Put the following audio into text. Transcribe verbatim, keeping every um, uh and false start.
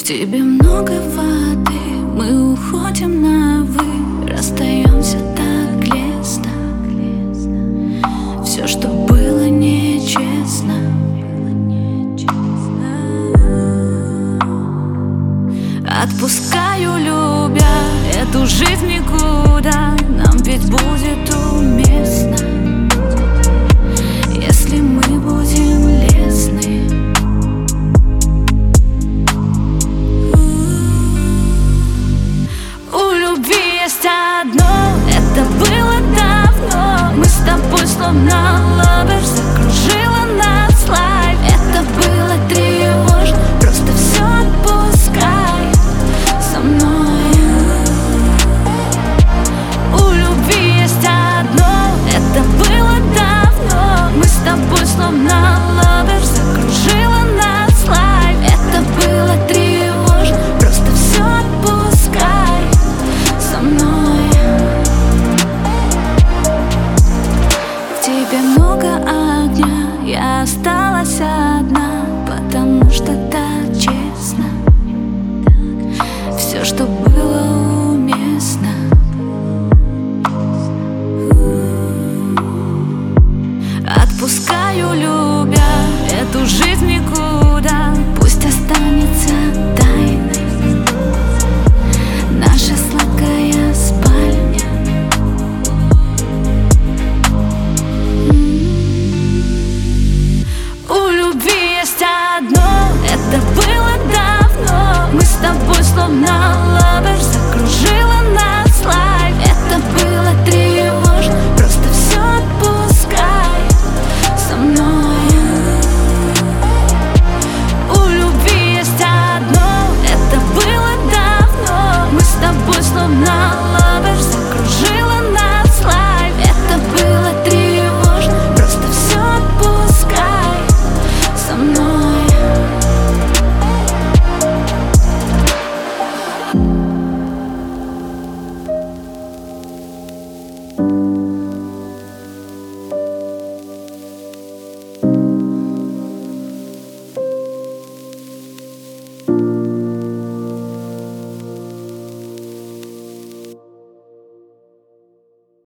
В тебе много воды, мы уходим на «вы», расстаемся так лестно. Все, что было нечестно, отпускаю, любя эту жизнь никуда. Нам ведь будет уместно, если мы будем лестны. У любви есть одно, это было давно. Мы с тобой словно lovers, закружила нас life. Это было